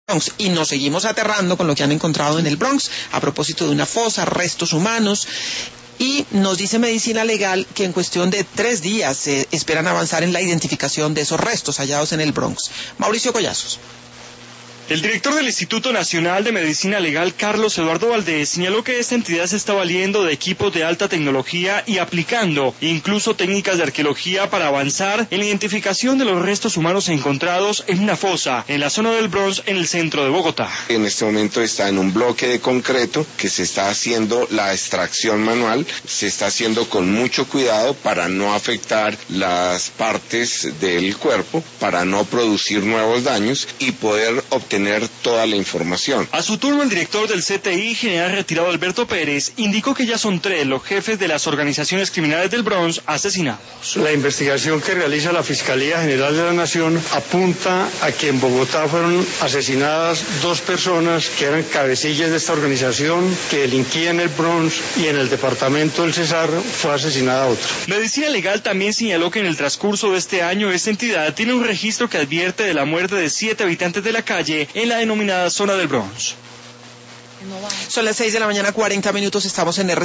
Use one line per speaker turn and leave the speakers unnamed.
Bronx. Y nos seguimos aterrando con lo que han encontrado en el Bronx a propósito de una fosa, restos humanos. Y nos dice Medicina Legal que en cuestión de 3 días esperan avanzar en la identificación de esos restos hallados en el Bronx. Mauricio Collazos.
El director del Instituto Nacional de Medicina Legal, Carlos Eduardo Valdés, señaló que esta entidad se está valiendo de equipos de alta tecnología y aplicando incluso técnicas de arqueología para avanzar en la identificación de los restos humanos encontrados en una fosa en la zona del Bronx, en el centro de Bogotá.
En este momento está en un bloque de concreto que se está haciendo la extracción manual, se está haciendo con mucho cuidado para no afectar las partes del cuerpo, para no producir nuevos daños y poder obtener toda la información.
A su turno, el director del CTI, general retirado Alberto Pérez, indicó que ya son 3 los jefes de las organizaciones criminales del Bronx asesinados.
La investigación que realiza la Fiscalía General de la Nación apunta a que en Bogotá fueron asesinadas 2 personas que eran cabecillas de esta organización, que delinquían en el Bronx, y en el departamento del Cesar fue asesinada otra.
Medicina Legal también señaló que en el transcurso de este año esta entidad tiene un registro que advierte de la muerte de 7 habitantes de la calle en la denominada zona del Bronx.
Son las 6 de la mañana, 40 minutos, estamos en